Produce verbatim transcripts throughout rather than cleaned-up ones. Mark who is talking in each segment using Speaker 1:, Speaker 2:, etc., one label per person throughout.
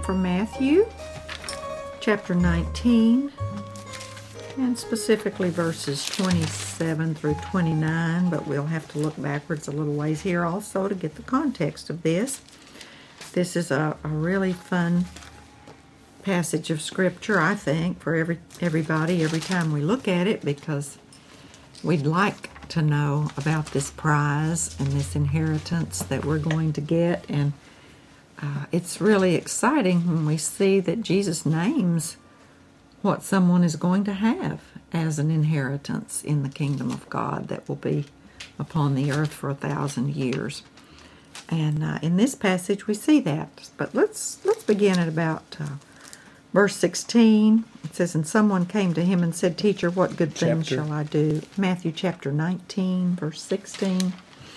Speaker 1: from Matthew, chapter nineteen, and specifically verses twenty-seven through twenty-nine, but we'll have to look backwards a little ways here also to get the context of this. This is a, a really fun passage of Scripture, I think, for every everybody every time we look at it, because we'd like to know about this prize and this inheritance that we're going to get. And uh, it's really exciting when we see that Jesus names what someone is going to have as an inheritance in the kingdom of God that will be upon the earth for a thousand years. And uh, in this passage we see that. But let's let's begin at about uh, verse sixteen. It says, "And someone came to him and said, 'Teacher, what good thing
Speaker 2: Chapter.
Speaker 1: shall I do?'" Matthew chapter nineteen, verse sixteen.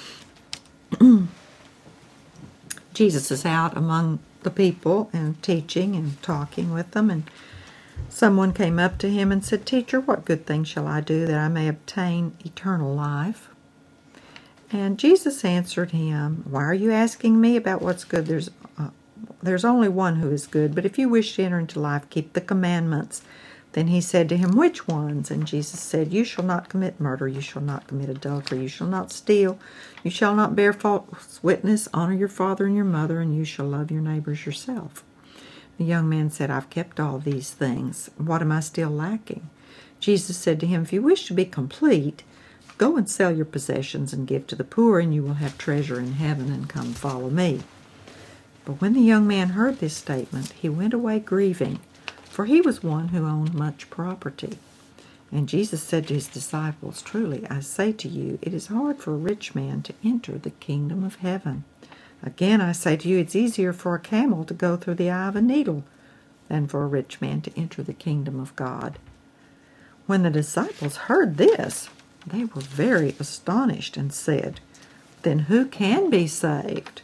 Speaker 1: Jesus is out among the people and teaching and talking with them, and someone came up to him and said, "Teacher, what good thing shall I do that I may obtain eternal life?" And Jesus answered him, "Why are you asking me about what's good? There's uh, there's only one who is good, but if you wish to enter into life, keep the commandments." Then he said to him, "Which ones?" And Jesus said, "You shall not commit murder, you shall not commit adultery, you shall not steal, you shall not bear false witness, honor your father and your mother, and you shall love your neighbors yourself." The young man said, "I've kept all these things. What am I still lacking?" Jesus said to him, "If you wish to be complete, go and sell your possessions and give to the poor, and you will have treasure in heaven, and come follow me." But when the young man heard this statement, he went away grieving, for he was one who owned much property. And Jesus said to his disciples, "Truly, I say to you, it is hard for a rich man to enter the kingdom of heaven. Again, I say to you, it's easier for a camel to go through the eye of a needle than for a rich man to enter the kingdom of God." When the disciples heard this, they were very astonished and said, "Then who can be saved?"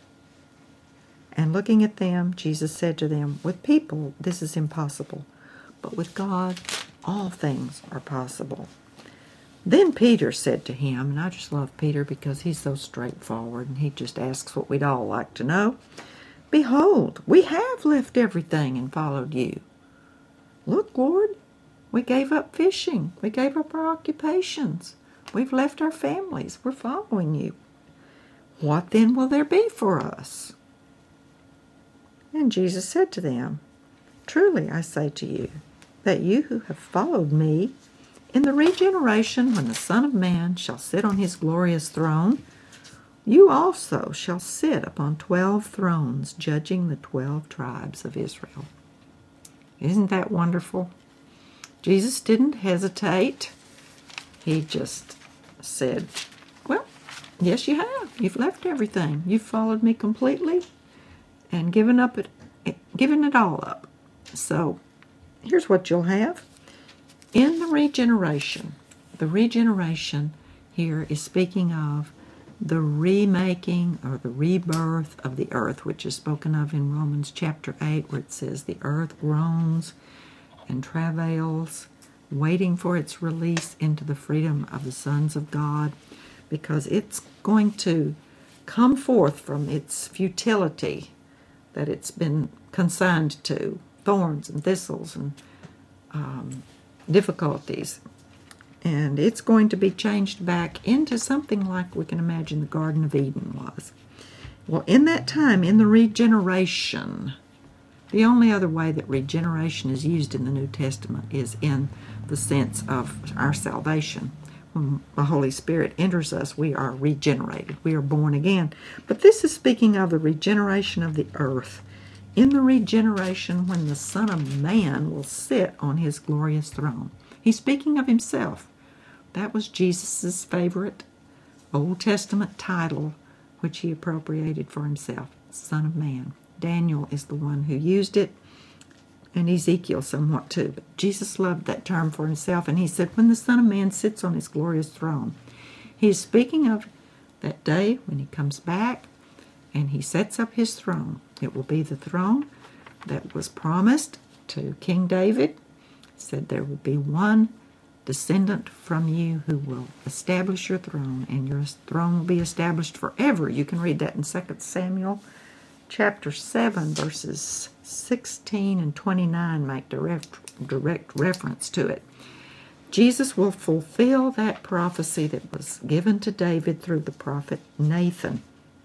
Speaker 1: And looking at them, Jesus said to them, "With people this is impossible, but with God all things are possible." Then Peter said to him, and I just love Peter because he's so straightforward and he just asks what we'd all like to know. "Behold, we have left everything and followed you." "Look, Lord, we gave up fishing. We gave up our occupations. We've left our families. We're following you. What then will there be for us?" And Jesus said to them, "Truly I say to you, that you who have followed me, in the regeneration when the Son of Man shall sit on his glorious throne, you also shall sit upon twelve thrones, judging the twelve tribes of Israel." Isn't that wonderful? Jesus didn't hesitate. He just said, "Well, yes, you have. You've left everything. You've followed me completely and given up it, given it all up. So here's what you'll have. In the regeneration, the regeneration here is speaking of the remaking or the rebirth of the earth, which is spoken of in Romans chapter eight, where it says the earth groans and travails, waiting for its release into the freedom of the sons of God, because it's going to come forth from its futility that it's been consigned to, thorns and thistles and um, difficulties. And it's going to be changed back into something like we can imagine the Garden of Eden was. Well, in that time, in the regeneration, the only other way that regeneration is used in the New Testament is in the sense of our salvation. When the Holy Spirit enters us, we are regenerated. We are born again. But this is speaking of the regeneration of the earth. In the regeneration when the Son of Man will sit on his glorious throne. He's speaking of himself. That was Jesus' favorite Old Testament title, which he appropriated for himself, Son of Man. Daniel is the one who used it, and Ezekiel somewhat too. But Jesus loved that term for himself, and he said, when the Son of Man sits on his glorious throne, he is speaking of that day when he comes back and he sets up his throne. It will be the throne that was promised to King David. He said there will be one descendant from you who will establish your throne, and your throne will be established forever. You can read that in Second Samuel chapter seven, verses sixteen and twenty-nine make direct, direct reference to it. Jesus will fulfill that prophecy that was given to David through the prophet Nathan.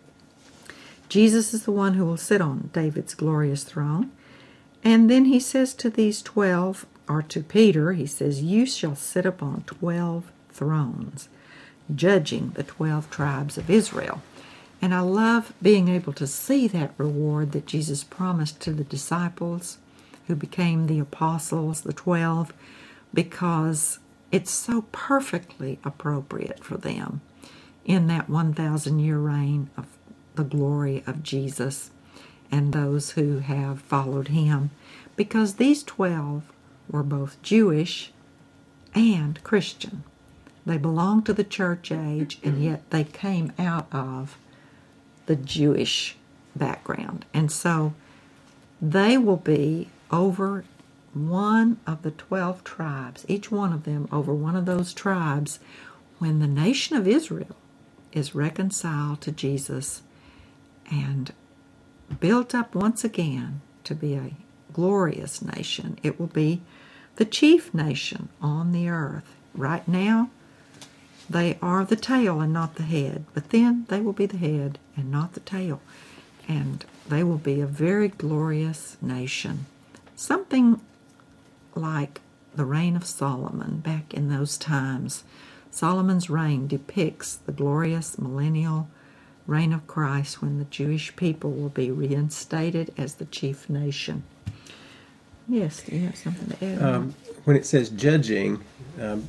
Speaker 1: Jesus is the one who will sit on David's glorious throne. And then he says to these twelve, or to Peter, he says, you shall sit upon twelve thrones, judging the twelve tribes of Israel. And I love being able to see that reward that Jesus promised to the disciples who became the apostles, the twelve, because it's so perfectly appropriate for them in that one thousand year reign of the glory of Jesus and those who have followed him, because these twelve were both Jewish and Christian. They belonged to the church age, and yet they came out of the Jewish background. And so they will be over one of the twelve tribes, each one of them over one of those tribes, when the nation of Israel is reconciled to Jesus and built up once again to be a glorious nation. It will be the chief nation on the earth. Right now, they are the tail and not the head, but then they will be the head and not the tail, and they will be a very glorious nation. Something like the reign of Solomon back in those times. Solomon's reign depicts the glorious millennial reign of Christ when the Jewish people will be reinstated as the chief nation. Yes, do you have something to add?
Speaker 2: Um, when it says judging, um,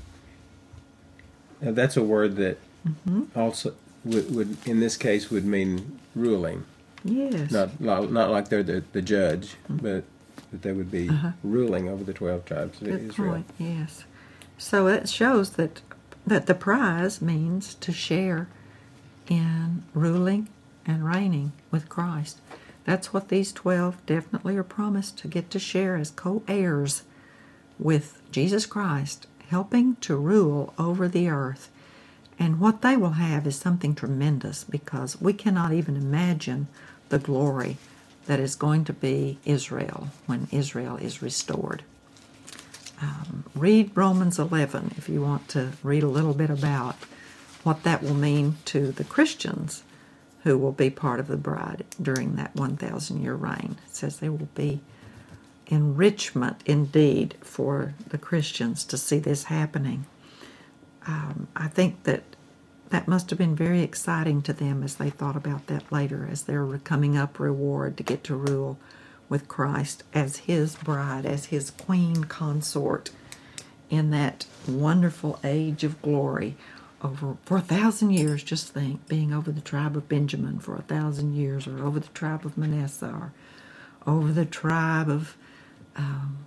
Speaker 2: now that's a word that mm-hmm. also would, would, in this case, would mean ruling.
Speaker 1: Yes.
Speaker 2: Not not like they're the, the judge, mm-hmm. but that they would be uh-huh. ruling over the twelve tribes of
Speaker 1: Good
Speaker 2: Israel.
Speaker 1: Point. Yes. So it shows that that the prize means to share in ruling and reigning with Christ. That's what these twelve definitely are promised to get to share as co-heirs with Jesus Christ, helping to rule over the earth. And what they will have is something tremendous, because we cannot even imagine the glory that is going to be Israel when Israel is restored. Um, read Romans eleven if you want to read a little bit about what that will mean to the Christians who will be part of the bride during that one thousand year reign. It says there will be enrichment indeed for the Christians to see this happening. Um, I think that that must have been very exciting to them as they thought about that later, as their coming up reward to get to rule with Christ as his bride, as his queen consort in that wonderful age of glory. Over for a thousand years, just think, being over the tribe of Benjamin for a thousand years, or over the tribe of Manasseh, or over the tribe of um,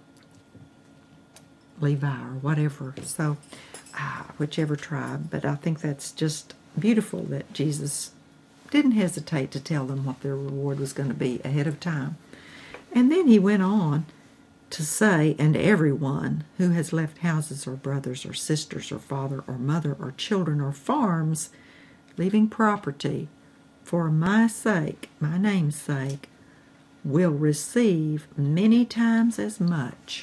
Speaker 1: Levi, or whatever. So, uh, whichever tribe. But I think that's just beautiful that Jesus didn't hesitate to tell them what their reward was going to be ahead of time. And then he went on to say, and everyone who has left houses or brothers or sisters or father or mother or children or farms, leaving property, for my sake, my name's sake, will receive many times as much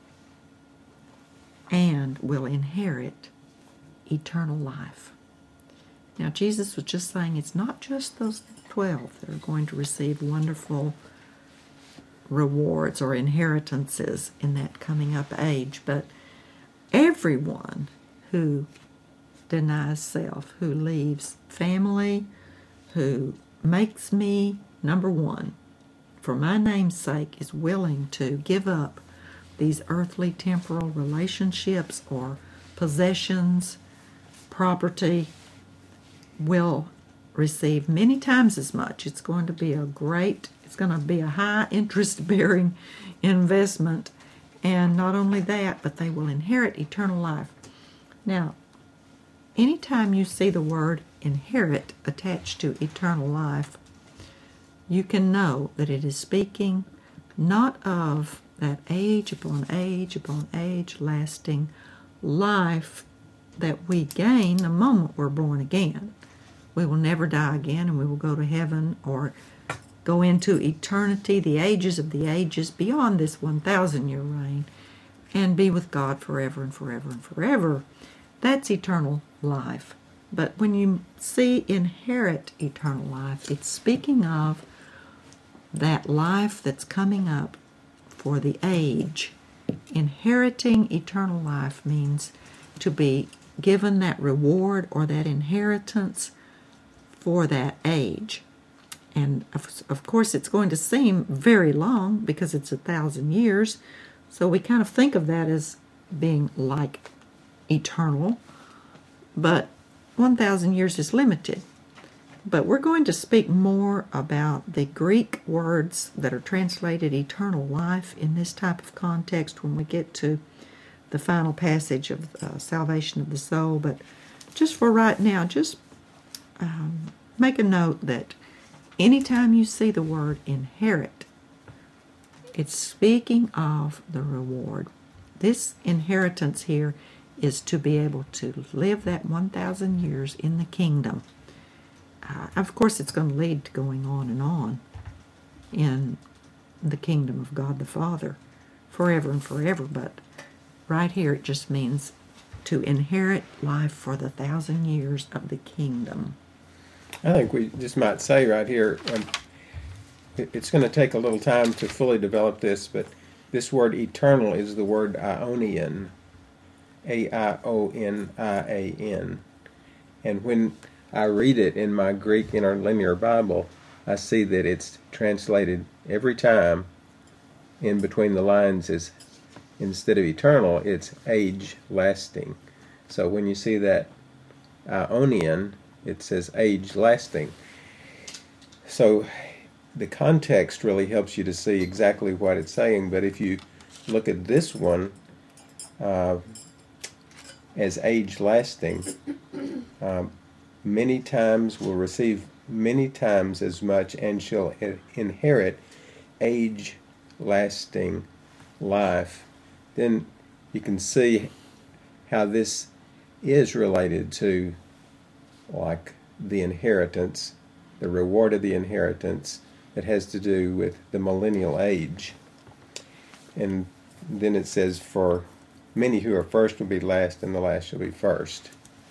Speaker 1: and will inherit eternal life. Now, Jesus was just saying it's not just those twelve that are going to receive wonderful rewards or inheritances in that coming up age, but everyone who denies self, who leaves family, who makes me number one for my name's sake, is willing to give up these earthly temporal relationships or possessions, property, will receive many times as much. It's going to be a great, it's going to be a high interest bearing investment. And not only that, but they will inherit eternal life. Now, anytime you see the word inherit attached to eternal life, you can know that it is speaking not of that age upon age upon age lasting life that we gain the moment we're born again. We will never die again, and we will go to heaven or go into eternity, the ages of the ages, beyond this one thousand year reign, and be with God forever and forever and forever. That's eternal life. But when you see inherit eternal life, it's speaking of that life that's coming up for the age. Inheriting eternal life means to be given that reward or that inheritance for that age. And of, of course it's going to seem very long because it's a thousand years, so we kind of think of that as being like eternal, but one thousand years is limited. But we're going to speak more about the Greek words that are translated eternal life in this type of context when we get to the final passage of uh, salvation of the soul. But just for right now, just um, make a note that anytime you see the word inherit, it's speaking of the reward. This inheritance here is to be able to live that one thousand years in the kingdom. Uh, of course, it's going to lead to going on and on in the kingdom of God the Father forever and forever. But right here, it just means to inherit life for the thousand years of the kingdom.
Speaker 2: I think we just might say right here, um, it, it's going to take a little time to fully develop this, but this word eternal is the word Ionian, A I O N I A N. And when I read it in my Greek Interlinear Bible, I see that it's translated every time in between the lines is, instead of eternal, it's age lasting. So when you see that Ionian, it says age lasting. So the context really helps you to see exactly what it's saying, but if you look at this one uh, as age lasting, um, many times will receive many times as much and shall inherit age lasting life, then you can see how this is related to like the inheritance, the reward of the inheritance that has to do with the millennial age. And then it says, for many who are first will be last, and the last shall be first.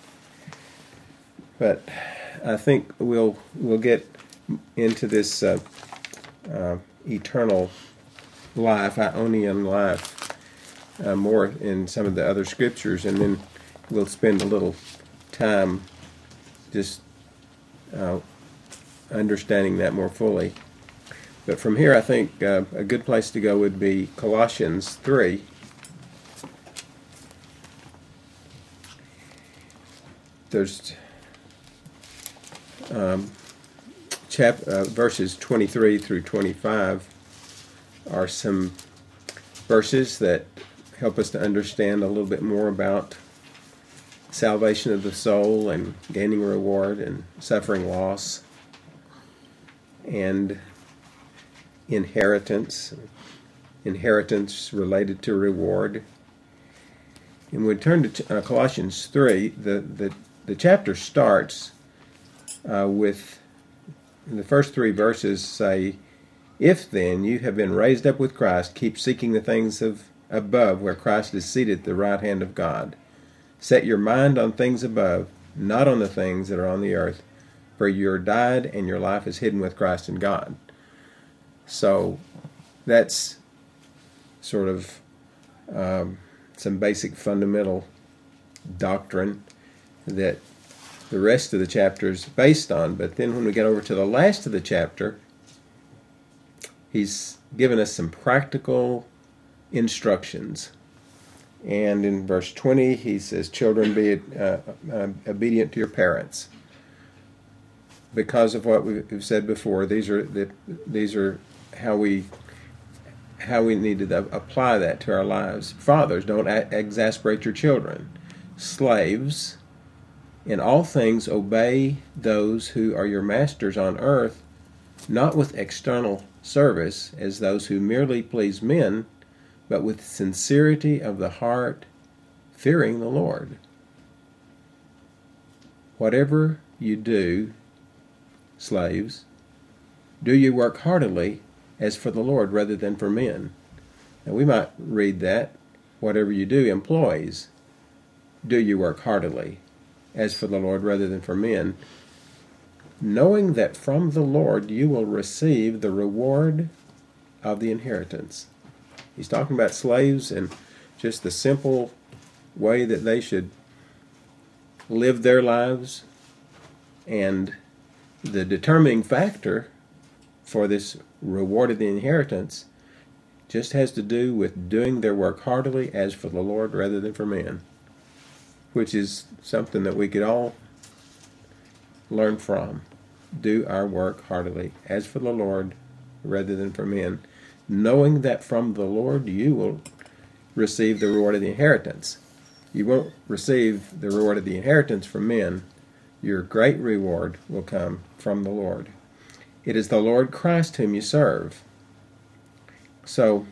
Speaker 2: But I think we'll we'll get into this uh, uh, eternal life, Ionian life, uh, more in some of the other scriptures, and then we'll spend a little time just uh, understanding that more fully. But from here, I think uh, a good place to go would be Colossians three. There's um, chap uh, verses twenty-three through twenty-five are some verses that help us to understand a little bit more about salvation of the soul and gaining reward and suffering loss and inheritance, inheritance related to reward. And we turn to uh, Colossians three. The, the, the chapter starts uh, with, the first three verses say, "If then you have been raised up with Christ, keep seeking the things of above, where Christ is seated at the right hand of God. Set your mind on things above, not on the things that are on the earth, for you are died, and your life is hidden with Christ in God." So that's sort of um, some basic fundamental doctrine that the rest of the chapter is based on. But then when we get over to the last of the chapter, he's given us some practical instructions. And in verse twenty, he says, "Children, be uh, uh, obedient to your parents." Because of what we've said before, these are the, these are how we how we need to apply that to our lives. Fathers, don't a- exasperate your children. Slaves, in all things obey those who are your masters on earth, not with external service as those who merely please men, but with sincerity of the heart, fearing the Lord. Whatever you do, slaves, Do you work heartily as for the Lord rather than for men? Now we might read that, whatever you do, employees, do you work heartily as for the Lord rather than for men, knowing that from the Lord you will receive the reward of the inheritance. He's talking about slaves and just the simple way that they should live their lives, and the determining factor for this reward of the inheritance just has to do with doing their work heartily as for the Lord rather than for men, which is something that we could all learn from. Do our work heartily as for the Lord rather than for men, knowing that from the Lord you will receive the reward of the inheritance. You won't receive the reward of the inheritance from men. Your great reward will come from the Lord. It is the Lord Christ whom you serve. So,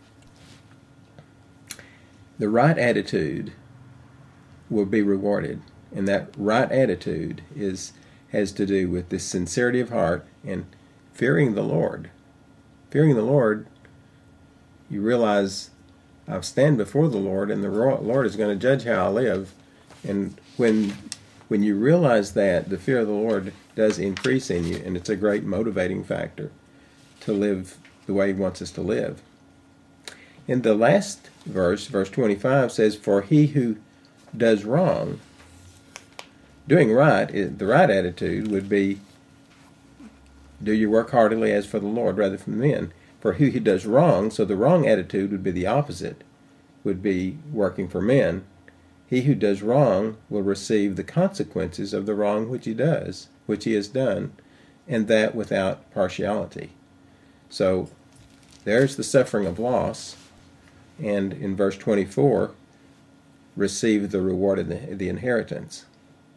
Speaker 2: the right attitude will be rewarded. And that right attitude is has to do with this sincerity of heart and fearing the Lord. Fearing the Lord, you realize I stand before the Lord, and the Lord is going to judge how I live. And when when you realize that, the fear of the Lord does increase in you, and it's a great motivating factor to live the way He wants us to live. In the last verse, verse twenty-five says, "For he who does wrong," doing right, the right attitude would be, do you work heartily as for the Lord rather than men. For he who does wrong, so the wrong attitude would be the opposite, would be working for men. He who does wrong will receive the consequences of the wrong which he does, which he has done, and that without partiality. So there's the suffering of loss, and in verse twenty-four, receive the reward of the, the inheritance.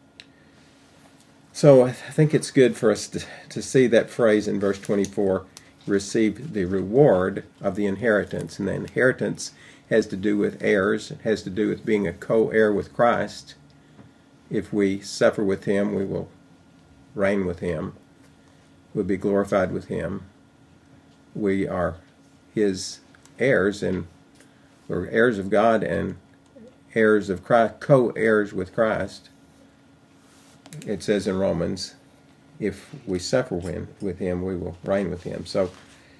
Speaker 2: So I think it's good for us to, to see that phrase in verse twenty-four, receive the reward of the inheritance. And the inheritance has to do with heirs. It has to do with being a co-heir with Christ. If we suffer with Him, we will reign with Him. We'll be glorified with Him. We are His heirs, and we're heirs of God and heirs of Christ, co-heirs with Christ. It says in Romans, if we suffer with Him, we will reign with Him. So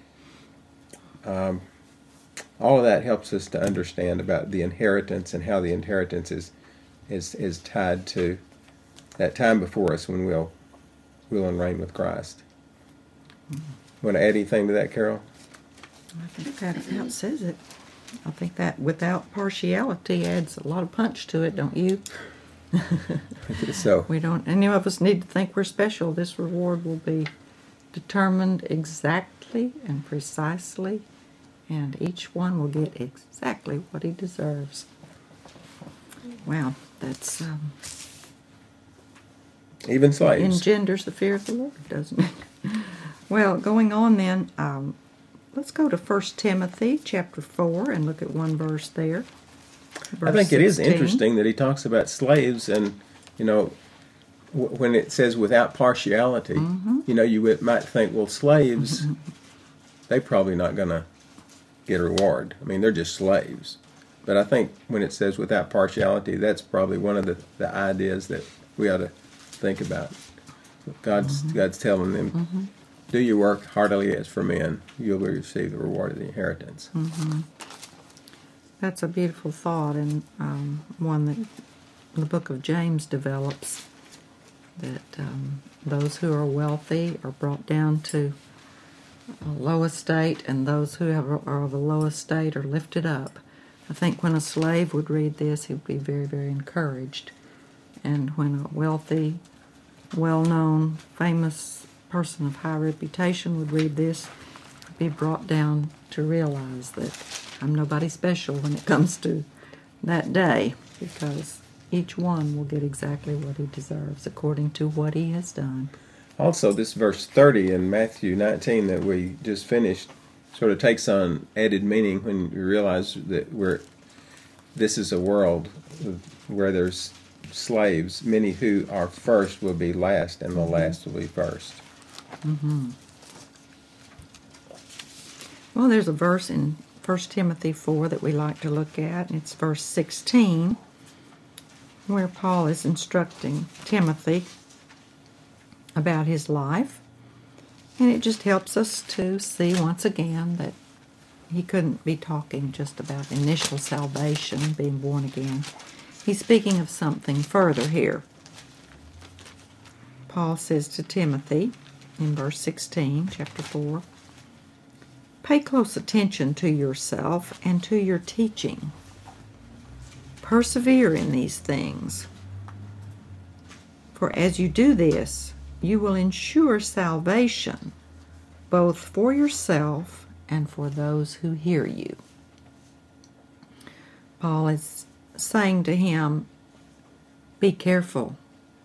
Speaker 2: um, all of that helps us to understand about the inheritance and how the inheritance is is, is tied to that time before us when we'll rule and reign with Christ. Mm-hmm. Want to add anything to that, Carol?
Speaker 1: I think that about says it. I think that without partiality adds a lot of punch to it, don't you?
Speaker 2: So
Speaker 1: we don't, any of us need to think we're special. This reward will be determined exactly and precisely, and each one will get exactly what he deserves. Wow, that's um,
Speaker 2: even slaves
Speaker 1: engenders the fear of the Lord, doesn't it? Well, going on then, um, let's go to First Timothy chapter four and look at one verse there. Verse
Speaker 2: I think it is
Speaker 1: sixteen.
Speaker 2: interesting that he talks about slaves, and you know, w- when it says without partiality, mm-hmm. you know, you would, might think, well, slaves, mm-hmm. they're probably not going to get a reward. I mean, they're just slaves. But I think when it says without partiality, that's probably one of the, the ideas that we ought to think about. God's mm-hmm. God's telling them, mm-hmm. do your work heartily as for men, you'll receive the reward of the inheritance.
Speaker 1: Mm-hmm. That's a beautiful thought, and um, one that the book of James develops, that um, those who are wealthy are brought down to a low estate, and those who have, are of a low estate are lifted up. I think when a slave would read this, he would be very, very encouraged. And when a wealthy, well-known, famous person of high reputation would read this, he'd be brought down to realize that I'm nobody special when it comes to that day, because each one will get exactly what he deserves according to what he has done.
Speaker 2: Also, this verse thirty in Matthew nineteen that we just finished sort of takes on added meaning when you realize that we're this is a world where there's slaves. Many who are first will be last, and the last will be first.
Speaker 1: Mm-hmm. Well, there's a verse in First Timothy four that we like to look at, and it's verse sixteen, where Paul is instructing Timothy about his life. And it just helps us to see once again that he couldn't be talking just about initial salvation, being born again. He's speaking of something further here. Paul says to Timothy in verse sixteen, chapter four, "Pay close attention to yourself and to your teaching. Persevere in these things. For as you do this, you will ensure salvation, both for yourself and for those who hear you." Paul is saying to him, be careful.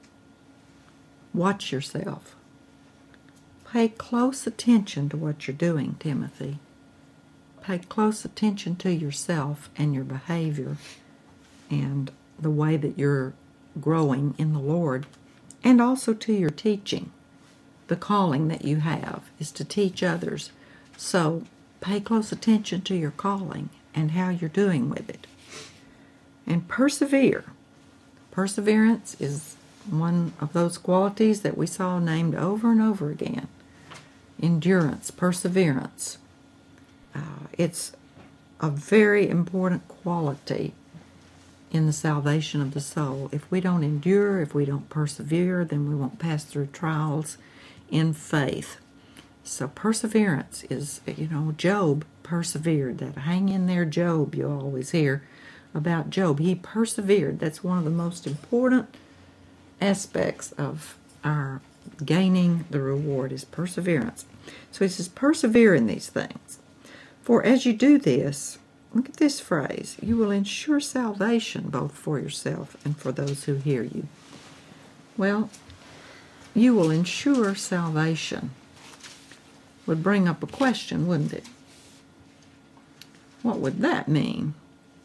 Speaker 1: Watch yourself. Pay close attention to what you're doing, Timothy. Pay close attention to yourself and your behavior and the way that you're growing in the Lord, and also to your teaching. The calling that you have is to teach others. So pay close attention to your calling and how you're doing with it. And persevere. Perseverance is one of those qualities that we saw named over and over again. Endurance, perseverance. Uh, it's a very important quality in the salvation of the soul. If we don't endure, if we don't persevere, then we won't pass through trials in faith. So perseverance is, you know, Job persevered. That hang in there Job you always hear about Job. He persevered. That's one of the most important aspects of our gaining the reward is perseverance. So he says, persevere in these things. For as you do this, look at this phrase, you will ensure salvation both for yourself and for those who hear you. Well, you will ensure salvation would bring up a question, wouldn't it? What would that mean?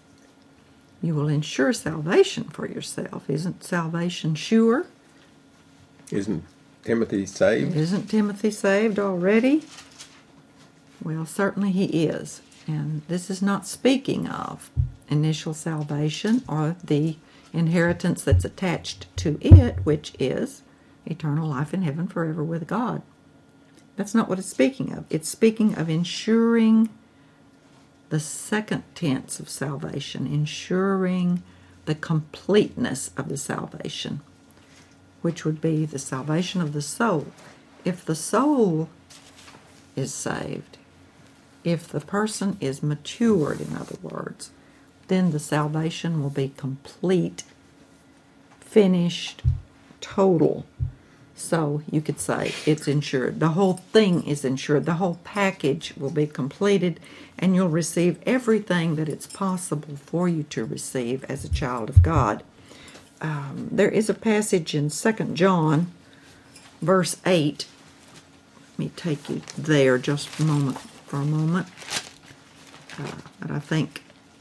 Speaker 1: You will ensure salvation for yourself. Isn't salvation sure?
Speaker 2: Isn't Timothy saved?
Speaker 1: Isn't Timothy saved already? Well, certainly he is. And this is not speaking of initial salvation or the inheritance that's attached to it, which is eternal life in heaven forever with God. That's not what it's speaking of. It's speaking of ensuring the second tense of salvation, ensuring the completeness of the salvation, which would be the salvation of the soul. If the soul is saved, if the person is matured, in other words, then the salvation will be complete, finished, total. So you could say it's insured. The whole thing is insured. The whole package will be completed, and you'll receive everything that it's possible for you to receive as a child of God. Um, there is a passage in Second John, verse eight. Let me take you there just a moment, for a moment. Uh, but I think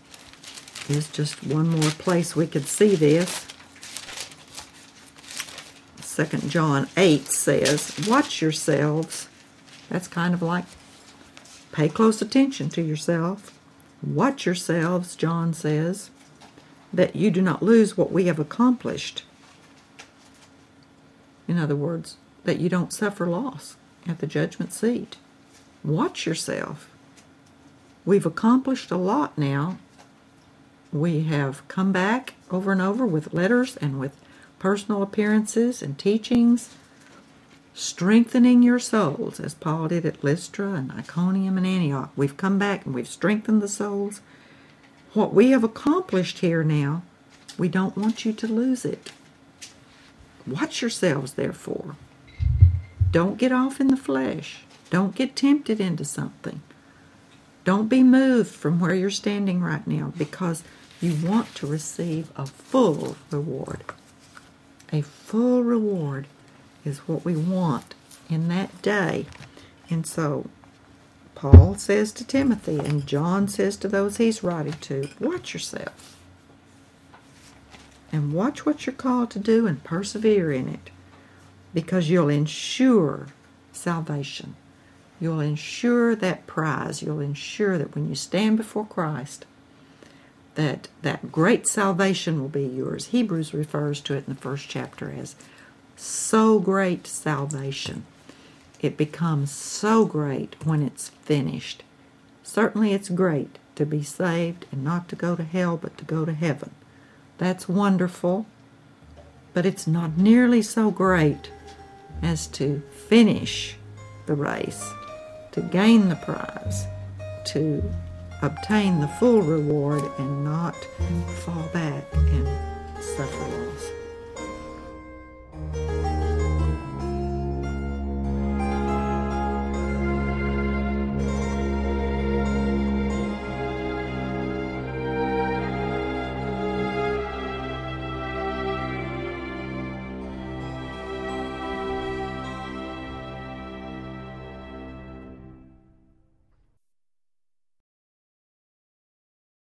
Speaker 1: is just one more place we could see this. Second John eight says, watch yourselves. That's kind of like pay close attention to yourself. Watch yourselves, John says, that you do not lose what we have accomplished. In other words, that you don't suffer loss at the judgment seat. Watch yourself. We've accomplished a lot now. We have come back over and over with letters and with personal appearances and teachings, strengthening your souls, as Paul did at Lystra and Iconium and Antioch. We've come back and we've strengthened the souls. What we have accomplished here now, we don't want you to lose it. Watch yourselves, therefore. Don't get off in the flesh. Don't get tempted into something. Don't be moved from where you're standing right now, because you want to receive a full reward. A full reward is what we want in that day. And so Paul says to Timothy, and John says to those he's writing to, watch yourself. And watch what you're called to do and persevere in it, because you'll ensure salvation. You'll ensure that prize. You'll ensure that when you stand before Christ, that that great salvation will be yours. Hebrews refers to it in the first chapter as so great salvation. It becomes so great when it's finished. Certainly it's great to be saved and not to go to hell but to go to heaven. That's wonderful, but it's not nearly so great as to finish the race, to gain the prize, to obtain the full reward and not fall back